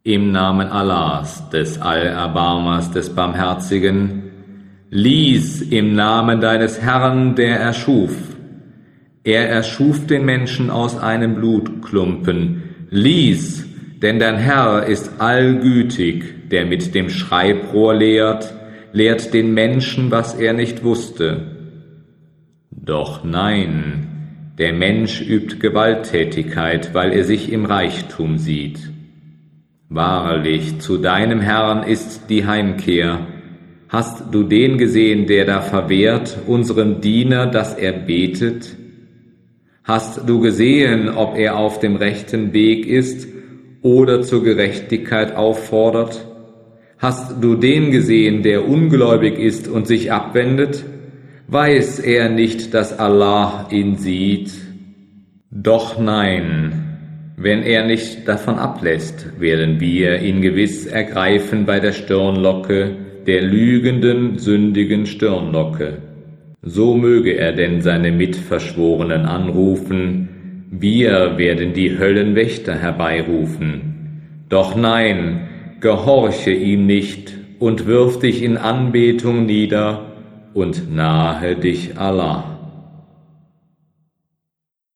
Im Namen Allahs, des Allerbarmers, des Barmherzigen. Lies im Namen deines Herrn, der erschuf. Er erschuf den Menschen aus einem Blutklumpen. Lies, denn dein Herr ist allgütig, der mit dem Schreibrohr lehrt den Menschen, was er nicht wusste. Doch nein, der Mensch übt Gewalttätigkeit, weil er sich im Reichtum sieht. Wahrlich, zu deinem Herrn ist die Heimkehr. Hast du den gesehen, der da verwehrt, unserem Diener, dass er betet? Hast du gesehen, ob er auf dem rechten Weg ist oder zur Gerechtigkeit auffordert? Hast du den gesehen, der ungläubig ist und sich abwendet? Weiß er nicht, dass Allah ihn sieht? Doch nein, wenn er nicht davon ablässt, werden wir ihn gewiss ergreifen bei der Stirnlocke, der lügenden, sündigen Stirnlocke. So möge er denn seine Mitverschworenen anrufen, wir werden die Höllenwächter herbeirufen. Doch nein, gehorche ihm nicht und wirf dich in Anbetung nieder und nahe dich Allah.